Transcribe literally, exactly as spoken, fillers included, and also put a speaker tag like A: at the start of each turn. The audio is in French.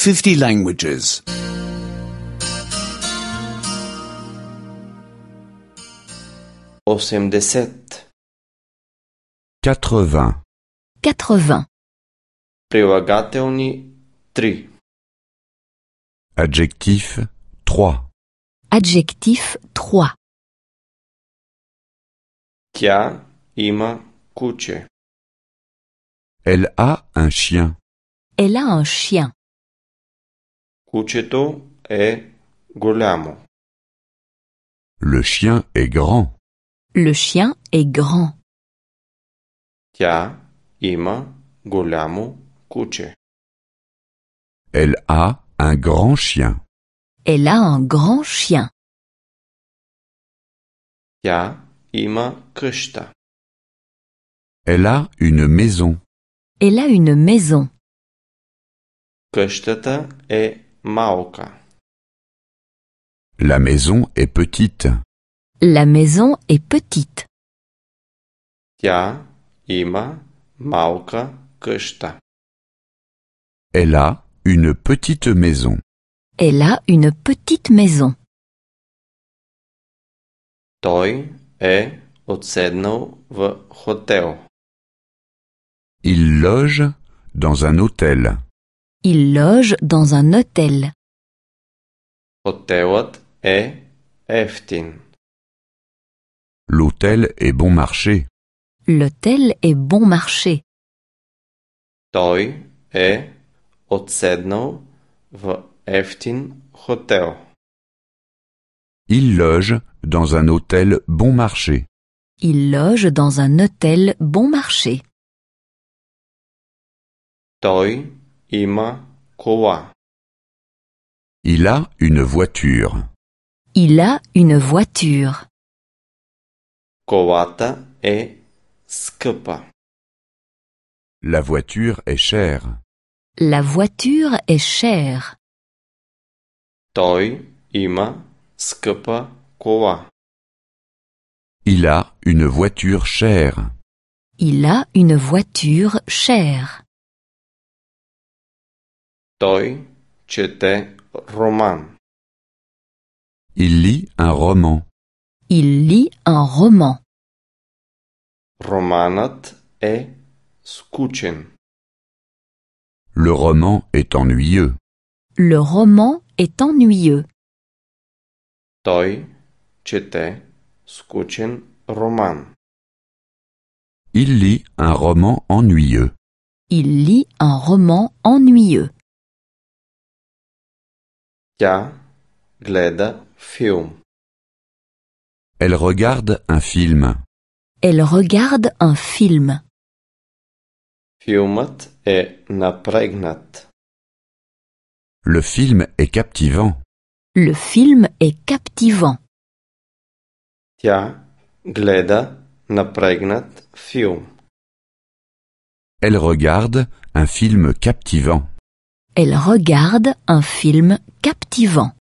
A: fifty languages.
B: осемдесет,
C: quatre-vingts,
D: quatre-vingts.
B: прилагателни три,
C: adjectif trois,
D: Adjectif trois.
B: тя има куче,
C: elle a un chien,
D: Elle a un chien.
B: кучето е голямо,
C: le chien est grand,
D: Le chien est grand.
B: тя има голямо куче,
C: elle a un grand chien,
D: Elle a un grand chien.
B: тя има къща,
C: elle a une maison,
D: Elle a une maison.
B: къщата е малка,
C: la maison est petite,
D: La maison est petite.
B: тя има малка къща,
C: elle a une petite maison,
D: Elle a une petite maison.
B: той е отседнал в хотел,
C: il loge dans un hôtel,
D: Il loge dans un hôtel.
B: хотелът е евтин,
C: l'hôtel est bon marché,
D: L'hôtel est bon marché.
B: той е отседнал в евтин хотел,
C: il loge dans un hôtel bon marché,
D: Il loge dans un hôtel bon marché.
B: той има кола,
C: il a une voiture,
D: Il a une voiture.
B: колата е скъпа,
C: la voiture est chère,
D: La voiture est chère.
B: той има скъпа кола,
C: il a une voiture chère,
D: Il a une voiture chère.
B: той чете роман,
C: il lit un roman,
D: Il lit un roman.
B: романът е скучен,
C: le roman est ennuyeux,
D: Le roman est ennuyeux.
B: той чете скучен роман,
C: il lit un roman ennuyeux,
D: Il lit un roman ennuyeux.
B: тя гледа филм,
C: elle regarde un film,
D: Elle regarde un film.
B: филмът е напрегнат,
C: le film est captivant,
D: Le film est captivant.
B: тя гледа напрегнат филм,
C: elle regarde un film captivant.
D: Elle regarde un film captivant.